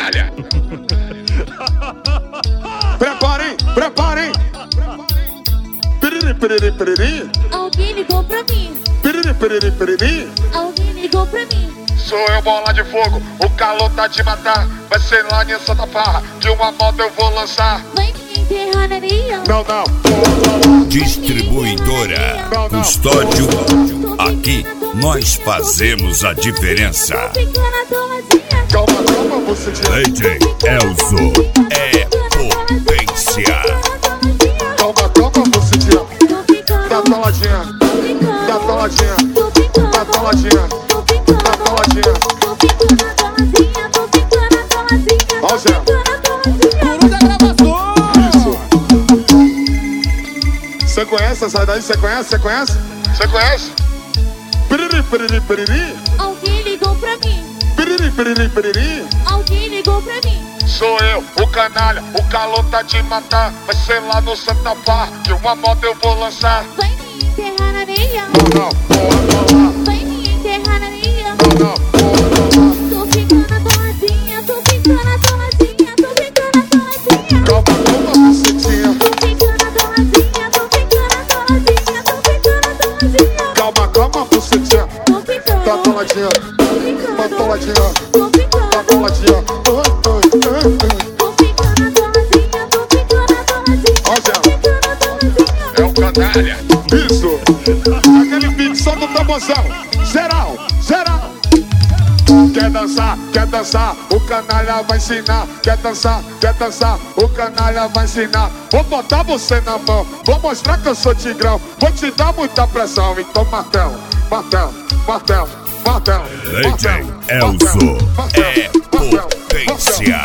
canalha. Preparem, preparem. Piriri, piriri, piriri. Alguém ligou pra mim. Piriri, piriri, piriri. Alguém ligou pra mim. Sou eu, bola de fogo, o calor tá de matar. Vai ser lá em Santa Farra, que uma moto eu vou lançar. Vai me enterrar na areia. Não, não. Distribuidora Custódio. Aqui nós fazemos a diferença. Calma, calma, você tinha. DJ Elzo é potência. Calma, calma, você tinha. Dá toladinha. Dá toladinha. Dá toladinha. Dá toladinha. Ó, Zé. Isso. Você conhece essa daí? Você conhece? Você conhece? Você conhece? Piriri, piriri, piriri. Alguém ligou pra mim. Piriri, piriri, piriri. Alguém ligou pra mim. Sou eu, o canalha, o calor tá de matar. Vai ser lá no Santa Farra, que uma moto eu vou lançar. Vai me enterrar na areia. Não, Vai me enterrar na areia. não. Tô ficando atoladinha. Tô ficando atoladinha. Tô ficando atoladinha. Calma, calma, você tinha. Tô ficando atoladinha. Tô ficando atoladinha. Tô ficando atoladinha. Calma, calma, você tinha. Tô ficando. Tá toladinha. Tá toladinha. Tô ficando. Tá toladinha. Tô ficando atoladinha. Tô ficando atoladinha. Ó, Zé. Tô ficando atoladinha. É o canalha. Isso. Aquele beat só do tamborzão. Geral, geral. Quer dançar, o canalha vai ensinar. Quer dançar, o canalha vai ensinar. Vou botar você na mão, vou mostrar que eu sou tigrão. Vou te dar muita pressão, então martelo, martelo, martelo, martelo. DJ Elzo é potência.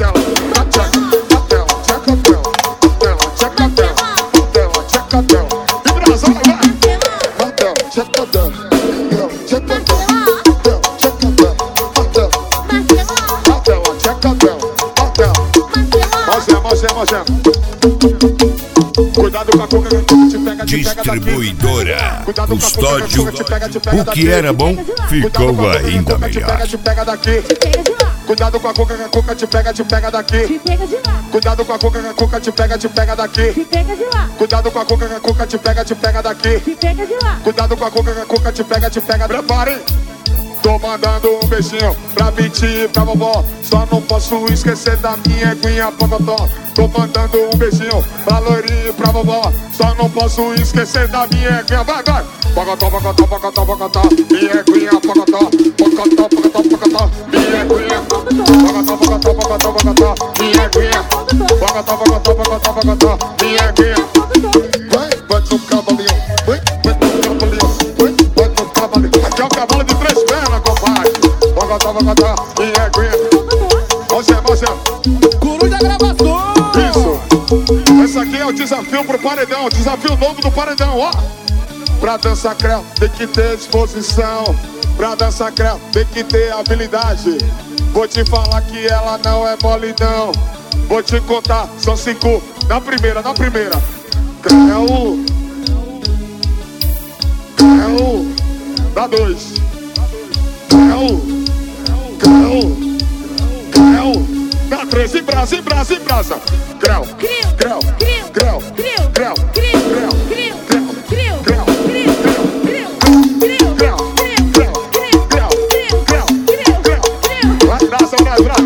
Cuidado com a cuca que te pega, Distribuidora Custódio. O que era bom ficou ainda melhor. te pega daqui. Pega de lá. Cuidado com a cuca te pega daqui. Te pega de lá. Cuidado com a cuca te pega daqui. Te pega de lá. Cuidado com a cuca te pega daqui. Te pega de lá. Cuidado com a cuca te pega. Preparem. Tô mandando um beijinho pra Biti e pra vovó. Só não posso esquecer da minha eguinha Pocotó. Tô mandando um beijinho pra loirinha e pra vovó. Só não posso esquecer da minha eguinha. Vai, vai! Pocotó, pocotó, pocotó, pocotó. Minha eguinha Pocotó. Pocotó, pocotó, pocotó. Minha eguinha. Pocotó, pocotó, pocotó, pocotó. Minha eguinha. Pocotó, pocotó, pocotó, pocotó. Minha eguinha. Vai, vai no cavalinho. Vai no cavalinho. Vai no cavalinho. Aqui é o cavalo de três pernas, compadre. Pocotó, pocotó. Minha eguinha. Você. Coruja gravação. Isso. Esse aqui é o desafio pro paredão. Desafio novo do paredão, ó. Pra dançar creu tem que ter disposição. Pra dançar creu tem que ter habilidade. Vou te falar que ela não é mole não. Vou te contar, são 5. Na primeira. Creu. Dá 2. Creu. Dá 3. Em brasa. Creu. Vai, brasa.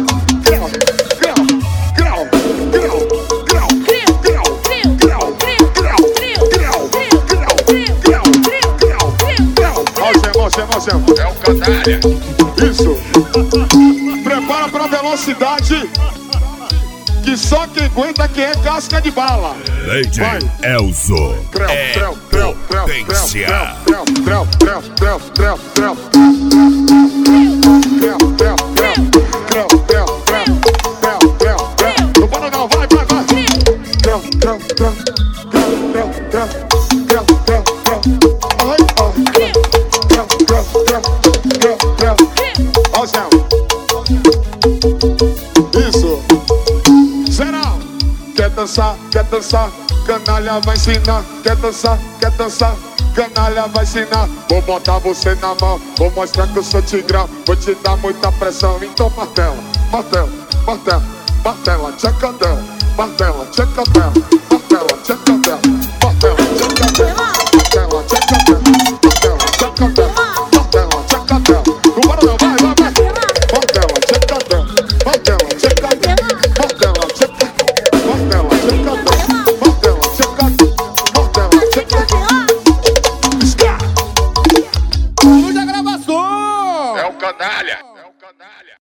É o canalha. Isso. Prepara pra velocidade. Que só quem aguenta quem é casca de bala. DJ Vai. Elzo é Creu. potência. Não para não, vai. Ó, Zé. Isso. Geral. Quer dançar, canalha vai ensinar. Quer dançar, canalha vai ensinar. Vou botar você na mão, vou mostrar que eu sou tigrão. Vou te dar muita pressão, então martelo. martela, martela, tcheca dela, martela, tcheca dela, martela, tcheca dela, martela, tcheca dela, martela, tcheca dela, martela, tcheca dela, martela, tcheca dela. Não para não, vai, vai, vai. Martela, tcheca dela, martela, tcheca dela, martela, tcheca, martela, tcheca dela, martela, tcheca dela, martela, tcheca dela. Coruja Gravações. É o canalha.